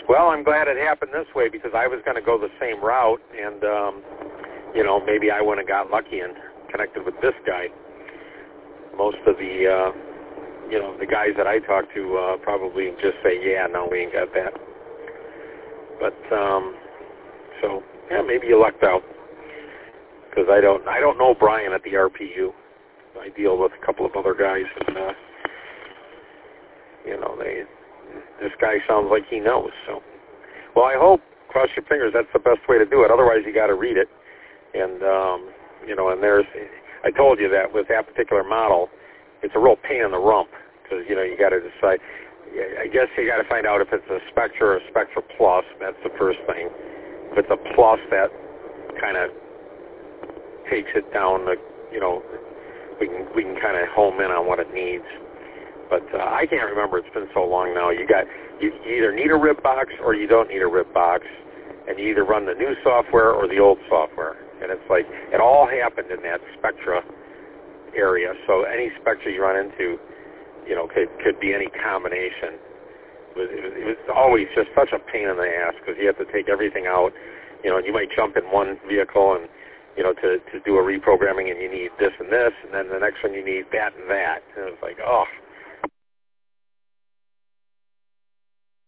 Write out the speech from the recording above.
Well, I'm glad it happened this way because I was going to go the same route, and maybe I wouldn't have got lucky and connected with this guy. Most of the the guys that I talk to probably just say, yeah, no, we ain't got that. But so yeah, maybe you lucked out because I don't know Brian at the RPU. I deal with a couple of other guys, and this guy sounds like he knows. So, well, I hope, cross your fingers, that's the best way to do it. Otherwise, you got to read it, and and there's, I told you that with that particular model, it's a real pain in the rump because you got to decide. I guess you got to find out if it's a Spectra or a Spectra Plus. That's the first thing. If it's a Plus, that kind of takes it down. We can kind of home in on what it needs. But I can't remember. It's been so long now. You either need a rib box or you don't need a rib box, and you either run the new software or the old software. And it's like it all happened in that Spectra area. So any Spectra you run into, could be any combination. It was always just such a pain in the ass because you have to take everything out. And you might jump in one vehicle and to do a reprogramming, and you need this and this, and then the next one you need that and that. And it's like, oh.